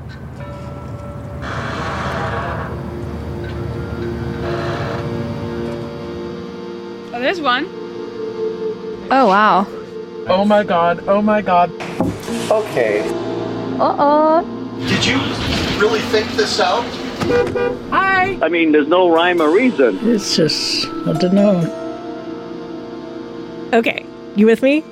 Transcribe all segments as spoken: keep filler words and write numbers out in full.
Oh, there's one. Oh, wow. Oh my god, oh my god. Okay. Uh-oh. Did you really think this out? Hi! I mean, there's no rhyme or reason. It's just, I don't know. Okay, you with me?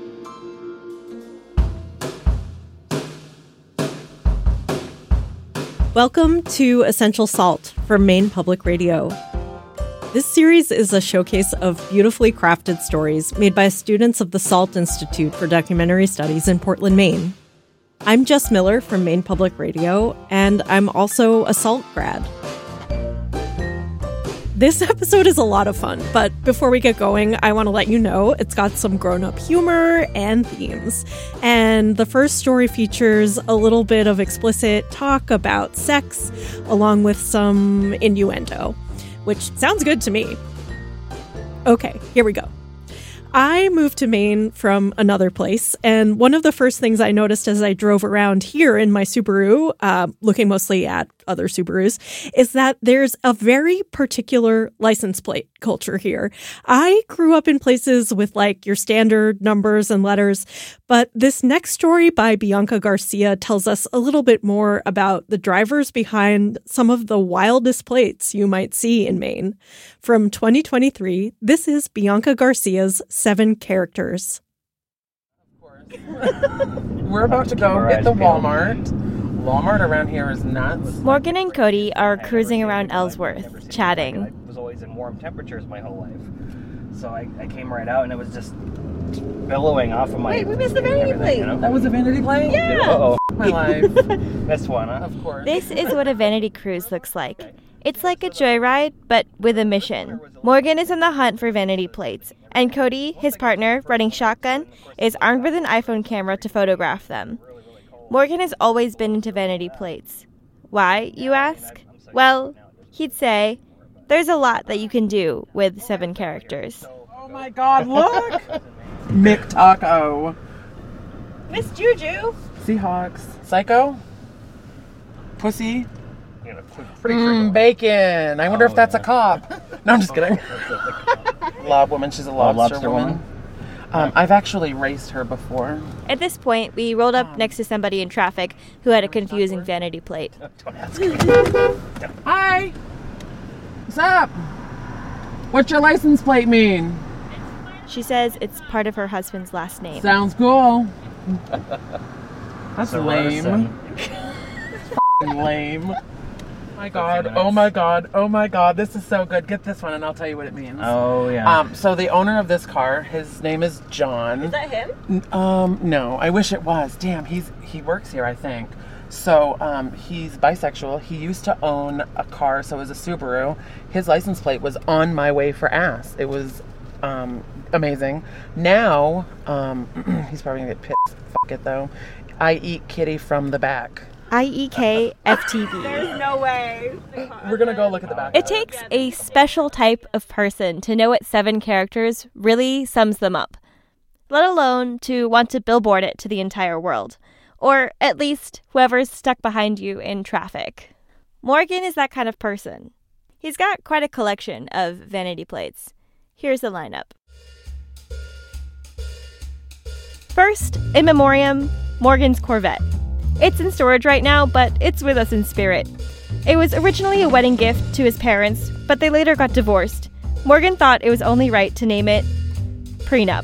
Welcome to Essential Salt from Maine Public Radio. This series is a showcase of beautifully crafted stories made by students of the SALT Institute for Documentary Studies in Portland, Maine. I'm Jess Miller from Maine Public Radio, and I'm also a SALT grad. This episode is a lot of fun, but before we get going, I want to let you know it's got some grown-up humor and themes. And the first story features a little bit of explicit talk about sex, along with some innuendo, which sounds good to me. Okay, here we go. I moved to Maine from another place, and one of the first things I noticed as I drove around here in my Subaru, uh, looking mostly at other Subarus, is that there's a very particular license plate culture here. I grew up in places with like your standard numbers and letters, but this next story by Bianca Garcia tells us a little bit more about the drivers behind some of the wildest plates you might see in Maine. From twenty twenty-three, this is Bianca Garcia's Seven Characters. We're about to go hit the Walmart. Walmart around here is nuts. Morgan and Cody are cruising around Ellsworth, chatting. I was always in warm temperatures my whole life. So I, I came right out and it was just billowing off of my... Wait, we missed the vanity plate. You know? That was a vanity plate? Yeah. Uh-oh. My life. Missed one, huh? Of course. This is what a vanity cruise looks like. It's like a joyride, but with a mission. Morgan is on the hunt for vanity plates, and Cody, his partner, running shotgun, is armed with an iPhone camera to photograph them. Morgan has always been into vanity plates. Why, you ask? Well, he'd say, there's a lot that you can do with seven characters. Oh my god, look! Mick Taco. Miss Juju. Seahawks. Psycho? Pussy? You know, pretty Mm, bacon. I wonder oh, if that's yeah. a cop. No, I'm just kidding. Lob woman. She's a lobster, oh, lobster woman. woman. Um, I've actually raced her before. At this point, we rolled up next to somebody in traffic who had a confusing vanity plate. Hi. What's up? What's your license plate mean? She says it's part of her husband's last name. Sounds cool. That's So lame. Lame. My god, oh my god, oh my god, this is so good. Get this one and I'll tell you what it means. Oh, yeah. Um, so the owner of this car, his name is John. Is that him? N- Um, no, I wish it was. Damn, he's he works here, I think. So, um, he's bisexual. He used to own a car, so it was a Subaru. His license plate was On My Way for Ass. It was, um, amazing. Now, um, he's probably gonna get pissed. Fuck it, though. I eat kitty from the back. I E K F T V. There's no way. We're gonna go look at the back. It takes a special type of person to know what seven characters really sums them up, let alone to want to billboard it to the entire world, or at least whoever's stuck behind you in traffic. Morgan is that kind of person. He's got quite a collection of vanity plates. Here's the lineup. First, in memoriam, Morgan's Corvette. It's in storage right now, but it's with us in spirit. It was originally a wedding gift to his parents, but they later got divorced. Morgan thought it was only right to name it Prenup.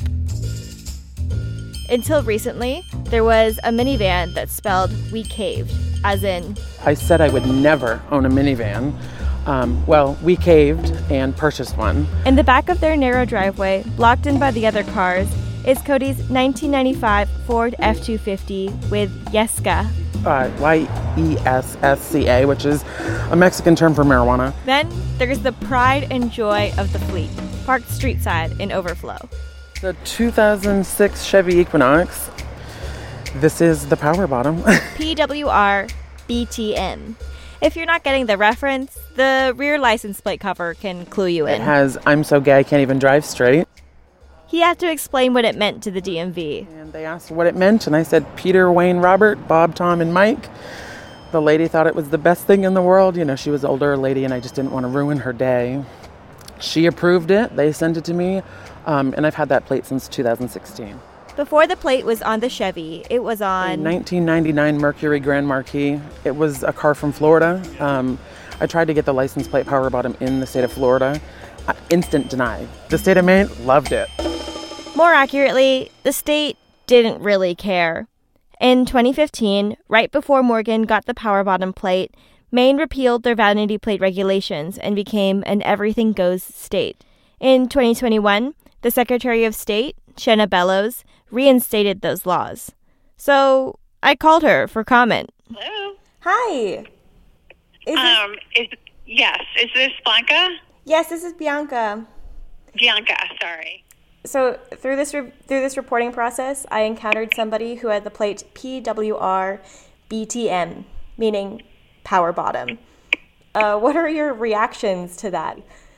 Until recently, there was a minivan that spelled We Caved, as in... I said I would never own a minivan. Um, well, we caved and purchased one. In the back of their narrow driveway, blocked in by the other cars, is Cody's nineteen ninety-five Ford F two fifty with Yesca. Uh, Y E S S C A, which is a Mexican term for marijuana. Then there's the pride and joy of the fleet, parked street side in overflow. The two thousand six Chevy Equinox. This is the power bottom. P W R B T M. If you're not getting the reference, the rear license plate cover can clue you in. It has, I'm so gay I can't even drive straight. He had to explain what it meant to the D M V. And they asked what it meant, and I said Peter, Wayne, Robert, Bob, Tom, and Mike. The lady thought it was the best thing in the world. You know, she was an older lady and I just didn't want to ruin her day. She approved it. They sent it to me. Um, and I've had that plate since two thousand sixteen. Before the plate was on the Chevy, it was on... A nineteen ninety-nine Mercury Grand Marquis. It was a car from Florida. Um, I tried to get the license plate power bottom in the state of Florida. Uh, instant deny. The state of Maine loved it. More accurately, the state didn't really care. In twenty fifteen, right before Morgan got the power bottom plate, Maine repealed their vanity plate regulations and became an everything goes state. In twenty twenty-one, the Secretary of State, Shenna Bellows, reinstated those laws. So I called her for comment. Hello. Hi. Is um, is yes. Is this Blanca? Yes, this is Bianca. Bianca, sorry. So through this re- through this reporting process, I encountered somebody who had the plate P W R B T M, meaning power bottom. Uh, what are your reactions to that?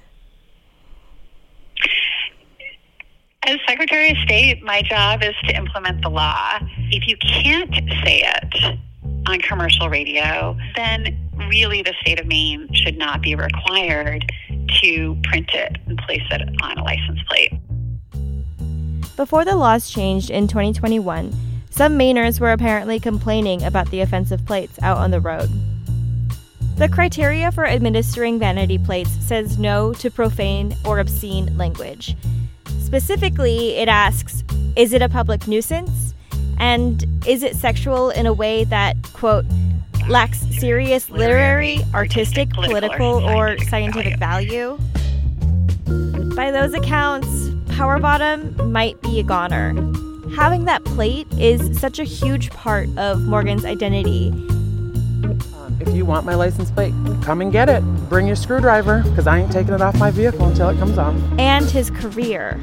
As Secretary of State, my job is to implement the law. If you can't say it on commercial radio, then really the state of Maine should not be required to print it and place it on a license plate. Before the laws changed in twenty twenty-one, some Mainers were apparently complaining about the offensive plates out on the road. The criteria for administering vanity plates says no to profane or obscene language. Specifically, it asks, is it a public nuisance? And is it sexual in a way that, quote, lacks serious literary, artistic, political, or scientific value? By those accounts, power bottom might be a goner. Having that plate is such a huge part of Morgan's identity. Um, if you want my license plate, come and get it. Bring your screwdriver, because I ain't taking it off my vehicle until it comes off. And his career.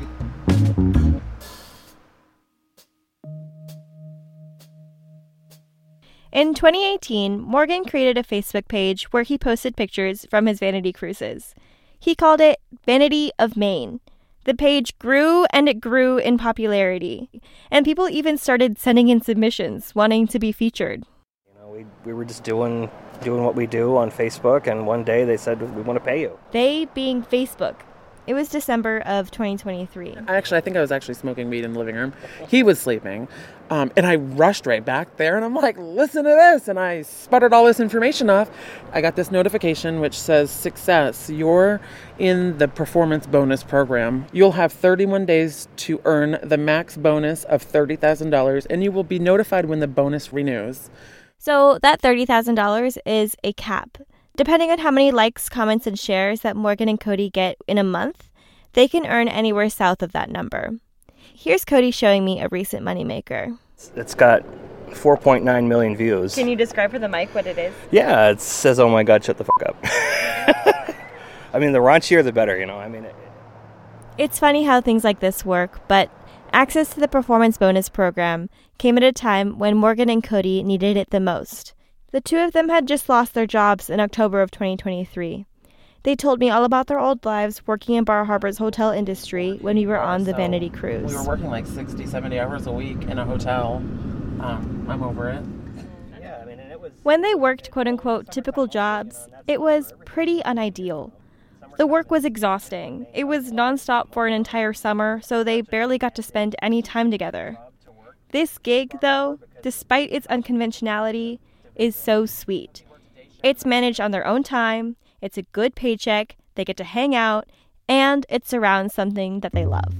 In twenty eighteen, Morgan created a Facebook page where he posted pictures from his vanity cruises. He called it Vanity of Maine. The page grew and it grew in popularity, and people even started sending in submissions wanting to be featured. You know, we we were just doing doing what we do on Facebook, and one day they said, we want to pay you. They being Facebook. It was December of twenty twenty-three. Actually, I think I was actually smoking weed in the living room. He was sleeping. Um, and I rushed right back there, and I'm like, listen to this. And I sputtered all this information off. I got this notification which says, success, you're in the performance bonus program. You'll have thirty-one days to earn the max bonus of thirty thousand dollars, and you will be notified when the bonus renews. So that thirty thousand dollars is a cap. Depending on how many likes, comments, and shares that Morgan and Cody get in a month, they can earn anywhere south of that number. Here's Cody showing me a recent moneymaker. It's got four point nine million views. Can you describe for the mic what it is? Yeah, it says, oh my God, shut the fuck up. I mean, the raunchier, the better, you know. I mean, it... It's funny how things like this work, but access to the performance bonus program came at a time when Morgan and Cody needed it the most. The two of them had just lost their jobs in October of twenty twenty-three. They told me all about their old lives working in Bar Harbor's hotel industry when we were on the So, Vanity Cruise. We were working like sixty, seventy hours a week in a hotel. Um, I'm over it. Yeah, I mean, and it was... When they worked quote-unquote typical jobs, it was pretty unideal. The work was exhausting. It was nonstop for an entire summer, so they barely got to spend any time together. This gig, though, despite its unconventionality, is so sweet. It's managed on their own time, it's a good paycheck, they get to hang out, and it surrounds something that they love.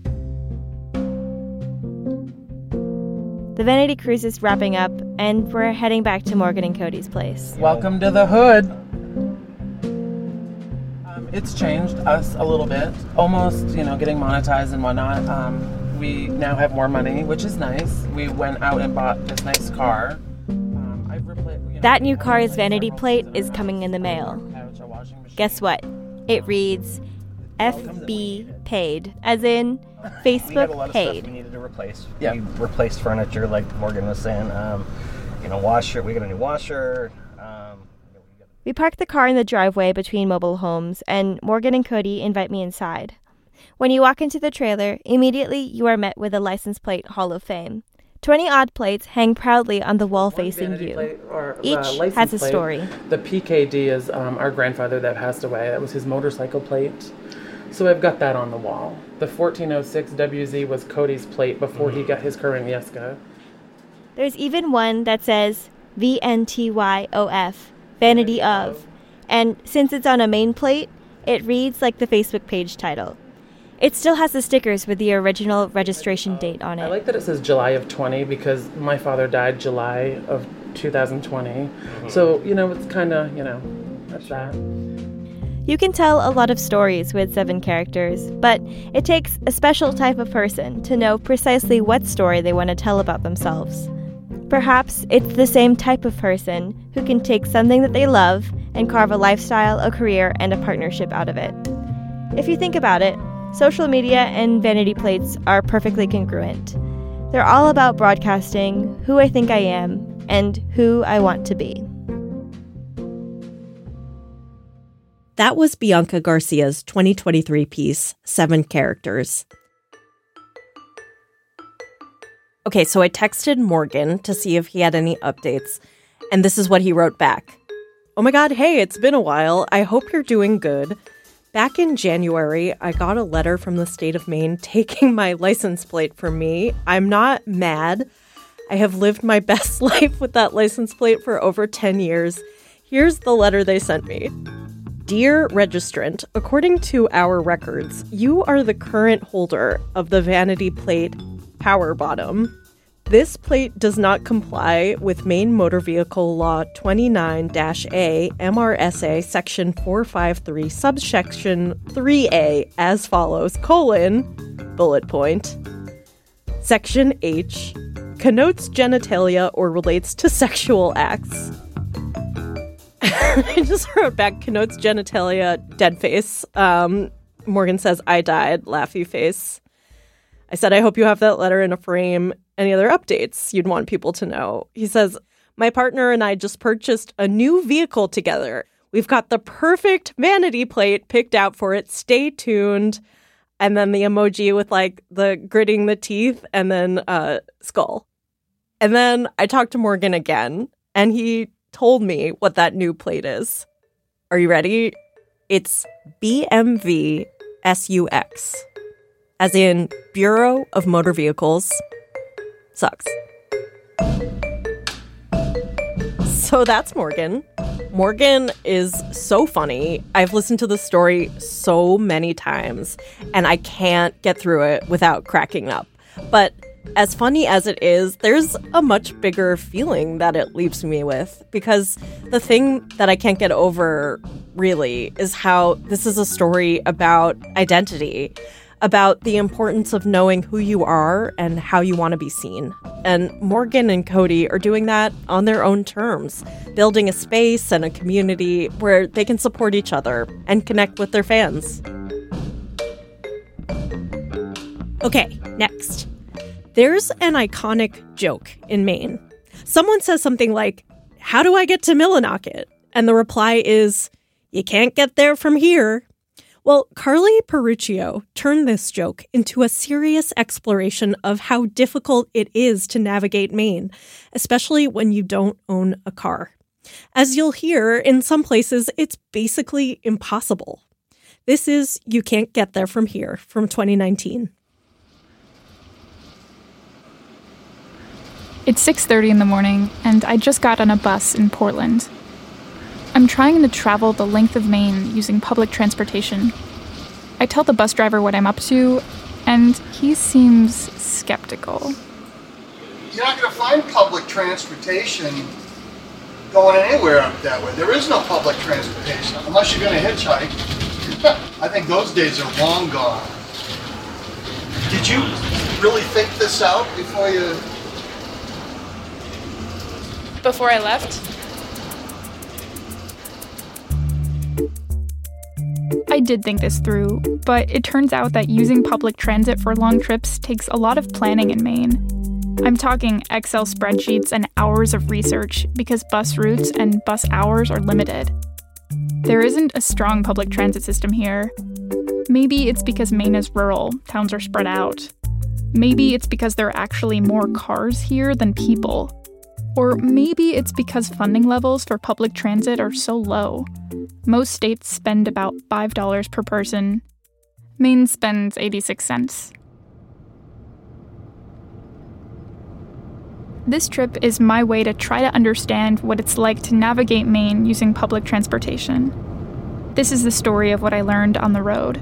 The Vanity Cruise is wrapping up, and we're heading back to Morgan and Cody's place. Welcome to the hood. Um, it's changed us a little bit. Almost, you know, getting monetized and whatnot. Um, we now have more money, which is nice. We went out and bought this nice car. Um, I've repla- you know, That new car's vanity plate is coming in the mail. Guess what? It reads F B paid, as in We had a lot Facebook of paid. stuff we needed to replace. Yeah. We replaced furniture, like Morgan was saying. Um, you know, washer. We got a new washer. Um, We park the car in the driveway between mobile homes, and Morgan and Cody invite me inside. When you walk into the trailer, immediately you are met with a license plate Hall of Fame. twenty-odd plates hang proudly on the wall One facing vanity you. plate or, Each uh, license has a plate. story. The P K D is um, our grandfather that passed away. That was his motorcycle plate. So I've got that on the wall. The fourteen oh six W Z was Cody's plate before he got his current Yeska. There's even one that says V N T Y O F, Vanity of. And since it's on a main plate, it reads like the Facebook page title. It still has the stickers with the original registration date on it. I like that it says July of twenty because my father died July of two thousand twenty. Mm-hmm. So, you know, it's kind of, you know, that's that. You can tell a lot of stories with seven characters, but it takes a special type of person to know precisely what story they want to tell about themselves. Perhaps it's the same type of person who can take something that they love and carve a lifestyle, a career, and a partnership out of it. If you think about it, social media and vanity plates are perfectly congruent. They're all about broadcasting who I think I am and who I want to be. That was Bianca Garcia's twenty twenty-three piece, Seven Characters. Okay, so I texted Morgan to see if he had any updates, and this is what he wrote back. Oh my god, hey, it's been a while. I hope you're doing good. Back in January, I got a letter from the state of Maine taking my license plate from me. I'm not mad. I have lived my best life with that license plate for over ten years. Here's the letter they sent me. Dear Registrant, according to our records, you are the current holder of the vanity plate Power Bottom. This plate does not comply with Maine Motor Vehicle Law twenty-nine A M R S A Section four fifty-three, subsection three A as follows, colon, bullet point. Section H, connotes genitalia or relates to sexual acts. I just wrote back, connotes genitalia, dead face. Um, Morgan says, I died, laughy face. I said, I hope you have that letter in a frame. Any other updates you'd want people to know? He says, my partner and I just purchased a new vehicle together. We've got the perfect vanity plate picked out for it. Stay tuned. And then the emoji with like the gritting the teeth and then uh, skull. And then I talked to Morgan again and he told me what that new plate is. Are you ready? It's B M V S U X. As in Bureau of Motor Vehicles. Sucks. So that's Morgan. Morgan is so funny. I've listened to the story so many times, and I can't get through it without cracking up. But as funny as it is, there's a much bigger feeling that it leaves me with, because the thing that I can't get over, really, is how this is a story about identity, about the importance of knowing who you are and how you want to be seen. And Morgan and Cody are doing that on their own terms, building a space and a community where they can support each other and connect with their fans. Okay, next. There's an iconic joke in Maine. Someone says something like, how do I get to Millinocket? And the reply is, you can't get there from here. Well, Carly Peruccio turned this joke into a serious exploration of how difficult it is to navigate Maine, especially when you don't own a car. As you'll hear, in some places, it's basically impossible. This is You Can't Get There From Here from twenty nineteen. It's six thirty in the morning, and I just got on a bus in Portland. I'm trying to travel the length of Maine using public transportation. I tell the bus driver what I'm up to, and he seems skeptical. You're not going to find public transportation going anywhere up that way. There is no public transportation, unless you're going to hitchhike. I think those days are long gone. Did you really think this out before you... Before I left? I did think this through, but it turns out that using public transit for long trips takes a lot of planning in Maine. I'm talking Excel spreadsheets and hours of research because bus routes and bus hours are limited. There isn't a strong public transit system here. Maybe it's because Maine is rural, towns are spread out. Maybe it's because there are actually more cars here than people. Or maybe it's because funding levels for public transit are so low. Most states spend about five dollars per person. Maine spends eighty-six cents. This trip is my way to try to understand what it's like to navigate Maine using public transportation. This is the story of what I learned on the road.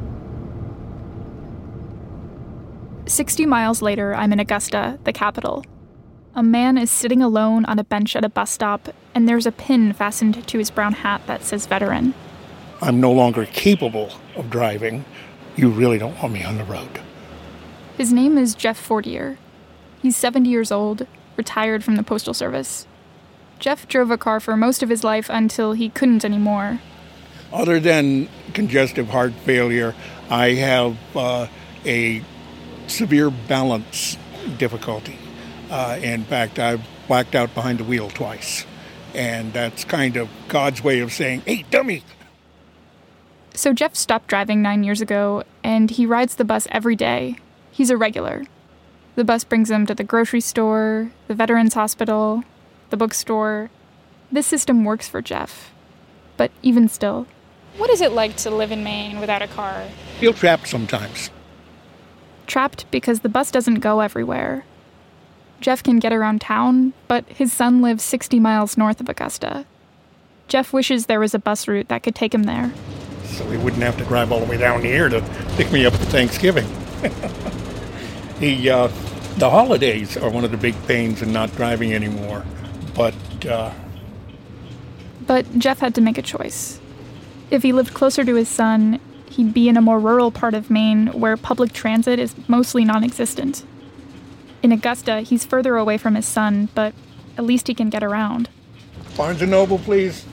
sixty miles later, I'm in Augusta, the capital. A man is sitting alone on a bench at a bus stop, and there's a pin fastened to his brown hat that says veteran. I'm no longer capable of driving. You really don't want me on the road. His name is Jeff Fortier. He's seventy years old, retired from the Postal Service. Jeff drove a car for most of his life until he couldn't anymore. Other than congestive heart failure, I have uh, a severe balance difficulty. Uh, in fact, I've blacked out behind the wheel twice. And that's kind of God's way of saying, hey, dummy! So Jeff stopped driving nine years ago, and he rides the bus every day. He's a regular. The bus brings him to the grocery store, the Veterans Hospital, the bookstore. This system works for Jeff. But even still. What is it like to live in Maine without a car? Feel trapped sometimes. Trapped because the bus doesn't go everywhere. Jeff can get around town, but his son lives sixty miles north of Augusta. Jeff wishes there was a bus route that could take him there. So he wouldn't have to drive all the way down here to pick me up for Thanksgiving. the, uh, the holidays are one of the big pains in not driving anymore. But, uh... But Jeff had to make a choice. If he lived closer to his son, he'd be in a more rural part of Maine where public transit is mostly non-existent. In Augusta, he's further away from his son, but at least he can get around. Barnes and Noble, please.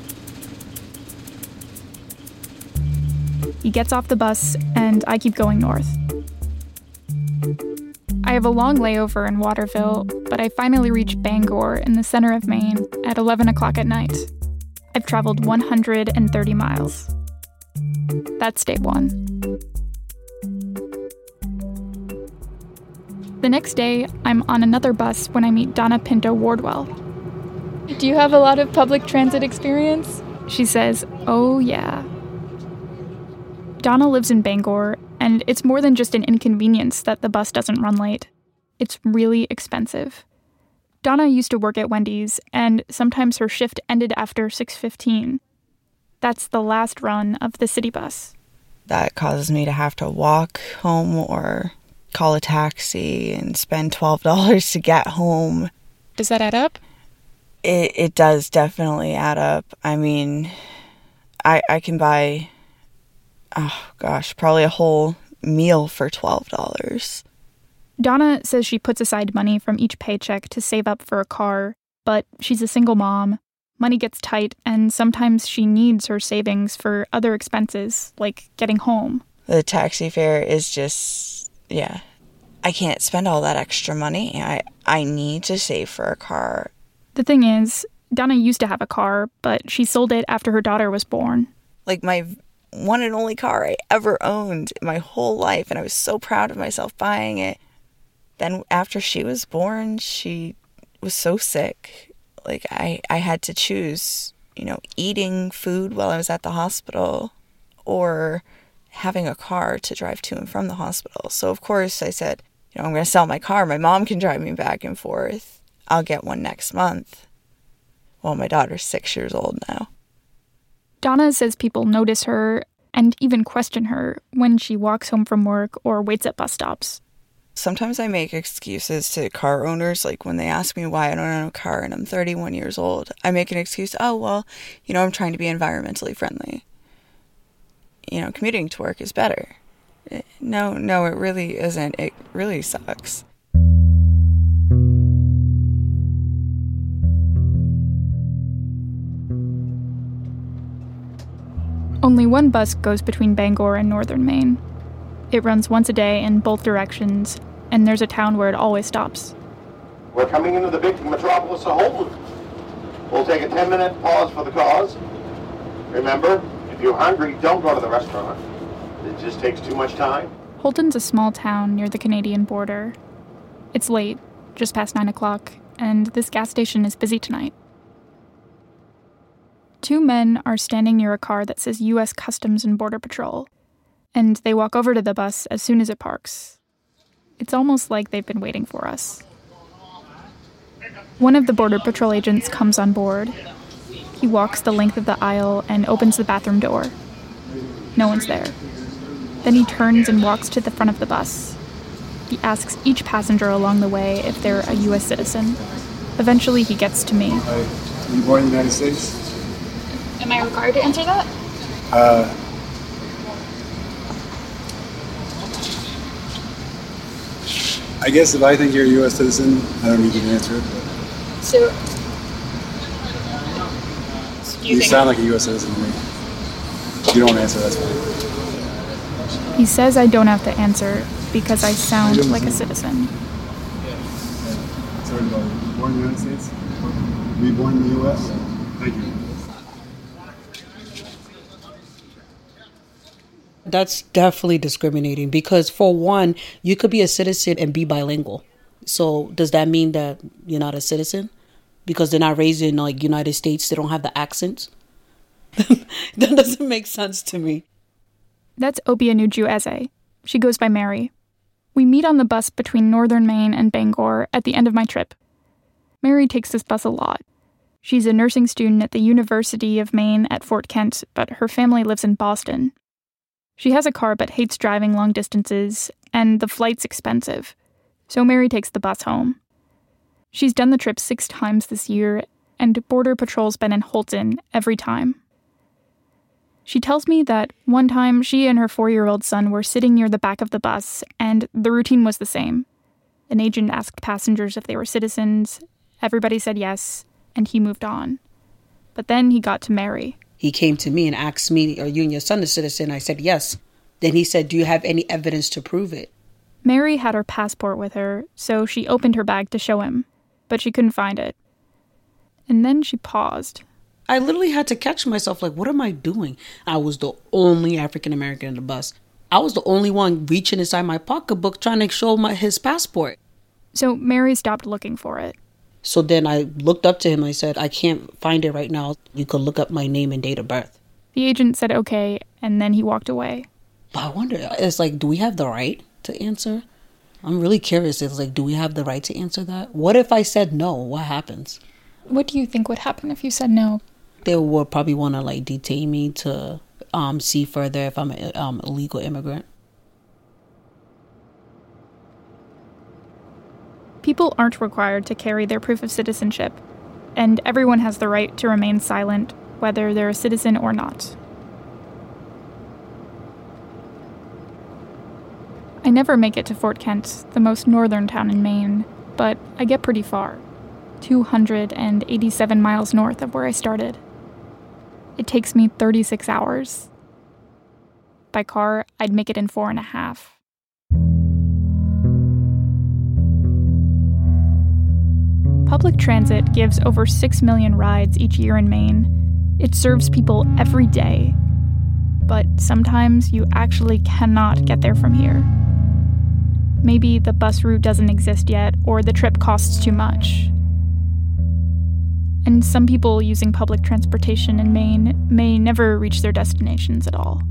He gets off the bus, and I keep going north. I have a long layover in Waterville, but I finally reach Bangor in the center of Maine at eleven o'clock at night. I've traveled one hundred thirty miles. That's day one. The next day, I'm on another bus when I meet Donna Pinto Wardwell. Do you have a lot of public transit experience? She says, oh yeah. Donna lives in Bangor, and it's more than just an inconvenience that the bus doesn't run late. It's really expensive. Donna used to work at Wendy's, and sometimes her shift ended after six fifteen. That's the last run of the city bus. That causes me to have to walk home or call a taxi and spend twelve dollars to get home. Does that add up? It it does definitely add up. I mean, I I can buy, oh gosh, probably a whole meal for twelve dollars. Donna says she puts aside money from each paycheck to save up for a car, but she's a single mom. Money gets tight, and sometimes she needs her savings for other expenses, like getting home. The taxi fare is just, yeah. I can't spend all that extra money. I, I need to save for a car. The thing is, Donna used to have a car, but she sold it after her daughter was born. Like my one and only car I ever owned in my whole life, and I was so proud of myself buying it. Then after she was born, she was so sick. Like, I, I had to choose, you know, eating food while I was at the hospital or having a car to drive to and from the hospital. So, of course, I said, you know, I'm going to sell my car. My mom can drive me back and forth. I'll get one next month. Well, my daughter's six years old now. Donna says people notice her and even question her when she walks home from work or waits at bus stops. Sometimes I make excuses to car owners, like when they ask me why I don't own a car and I'm thirty-one years old. I make an excuse, oh, well, you know, I'm trying to be environmentally friendly. You know, commuting to work is better. No, no, it really isn't. It really sucks. Only one bus goes between Bangor and northern Maine. It runs once a day in both directions, and there's a town where it always stops. We're coming into the big metropolis of Holton. We'll take a ten-minute pause for the cause. Remember, if you're hungry, don't go to the restaurant. It just takes too much time. Holton's a small town near the Canadian border. It's late, just past nine o'clock, and this gas station is busy tonight. Two men are standing near a car that says U S Customs and Border Patrol, and they walk over to the bus as soon as it parks. It's almost like they've been waiting for us. One of the Border Patrol agents comes on board. He walks the length of the aisle and opens the bathroom door. No one's there. Then he turns and walks to the front of the bus. He asks each passenger along the way if they're a U S citizen. Eventually, he gets to me. Uh, were you born in the United States? Am I required to answer that? Uh, I guess if I think you're a U S citizen, I don't need you to answer it. So, You, you sound like a U S citizen to me. If you don't answer, that's fine. He says I don't have to answer because I sound like a citizen. Sorry about it. Were you born in the United States? Were you born in the U S? Thank you. That's definitely discriminating because, for one, you could be a citizen and be bilingual. So does that mean that you're not a citizen? Because they're not raised in, like, United States, they don't have the accents? That doesn't make sense to me. That's Obianuju Eze. She goes by Mary. We meet on the bus between northern Maine and Bangor at the end of my trip. Mary takes this bus a lot. She's a nursing student at the University of Maine at Fort Kent, but her family lives in Boston. She has a car but hates driving long distances, and the flight's expensive. So Mary takes the bus home. She's done the trip six times this year, and Border Patrol's been in Holton every time. She tells me that one time she and her four-year-old son were sitting near the back of the bus, and the routine was the same. An agent asked passengers if they were citizens, everybody said yes, and he moved on. But then he got to Mary. He came to me and asked me, are you and your son a citizen? I said yes. Then he said, do you have any evidence to prove it? Mary had her passport with her, so she opened her bag to show him, but she couldn't find it. And then she paused. I literally had to catch myself, like, what am I doing? I was the only African American in the bus. I was the only one reaching inside my pocketbook trying to show my his passport. So Mary stopped looking for it. So then I looked up to him. I said, I can't find it right now. You could look up my name and date of birth. The agent said okay, and then he walked away. But I wonder, it's like, do we have the right to answer? I'm really curious. It's like, do we have the right to answer that? What if I said no? What happens? What do you think would happen if you said no? They would probably want to, like, detain me to um, see further if I'm an um, illegal immigrant. People aren't required to carry their proof of citizenship, and everyone has the right to remain silent, whether they're a citizen or not. I never make it to Fort Kent, the most northern town in Maine, but I get pretty far, two hundred eighty-seven miles north of where I started. It takes me thirty-six hours. By car, I'd make it in four and a half. Public transit gives over six million rides each year in Maine. It serves people every day. But sometimes you actually cannot get there from here. Maybe the bus route doesn't exist yet, or the trip costs too much. And some people using public transportation in Maine may never reach their destinations at all.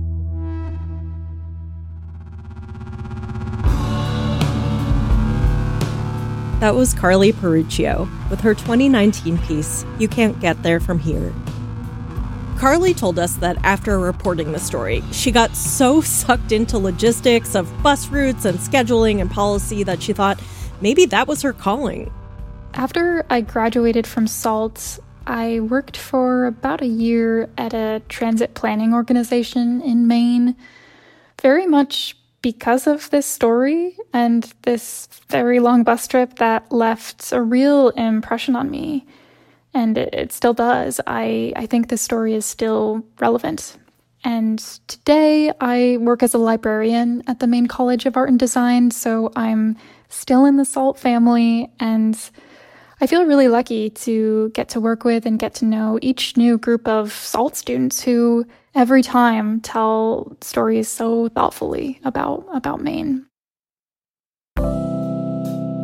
That was Carly Peruccio with her twenty nineteen piece, You Can't Get There From Here. Carly told us that after reporting the story, she got so sucked into logistics of bus routes and scheduling and policy that she thought maybe that was her calling. After I graduated from SALT, I worked for about a year at a transit planning organization in Maine, very much because of this story and this very long bus trip that left a real impression on me. And it, it still does. I, I think this story is still relevant. And today I work as a librarian at the Maine College of Art and Design, so I'm still in the SALT family, and I feel really lucky to get to work with and get to know each new group of SALT students who every time tell stories so thoughtfully about, about Maine.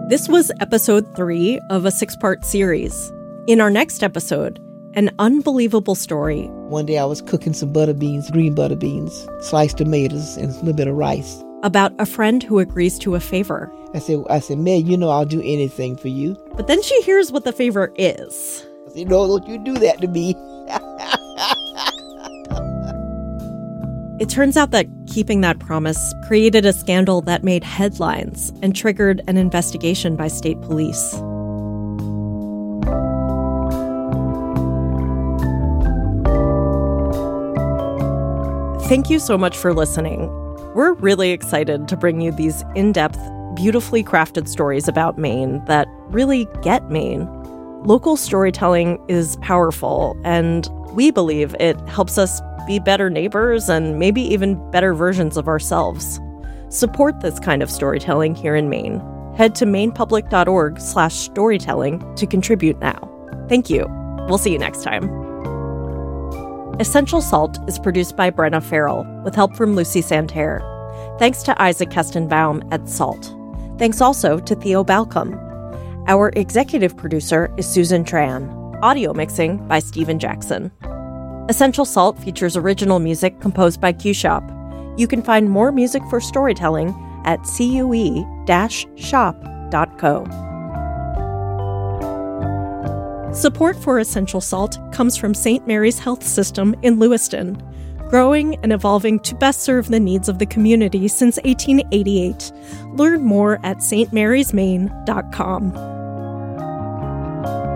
This was episode three of a six-part series. In our next episode, an unbelievable story. One day I was cooking some butter beans, green butter beans, sliced tomatoes, and a little bit of rice. About a friend who agrees to a favor. I said, I said, Meg, you know I'll do anything for you. But then she hears what the favor is. I said, no, don't you do that to me. It turns out that keeping that promise created a scandal that made headlines and triggered an investigation by state police. Thank you so much for listening. We're really excited to bring you these in-depth, beautifully crafted stories about Maine that really get Maine. Local storytelling is powerful, and we believe it helps us be better neighbors and maybe even better versions of ourselves. Support this kind of storytelling here in Maine. Head to mainepublic.org slash storytelling to contribute now. Thank you. We'll see you next time. Essential Salt is produced by Brenna Farrell with help from Lucy Santerre. Thanks to Isaac Kestenbaum at Salt. Thanks also to Theo Balcom. Our executive producer is Susan Tran. Audio mixing by Stephen Jackson. Essential Salt features original music composed by Q Shop. You can find more music for storytelling at cue dash shop dot co. Support for Essential Salt comes from Saint Mary's Health System in Lewiston, growing and evolving to best serve the needs of the community since eighteen eighty-eight. Learn more at s t marys maine dot com.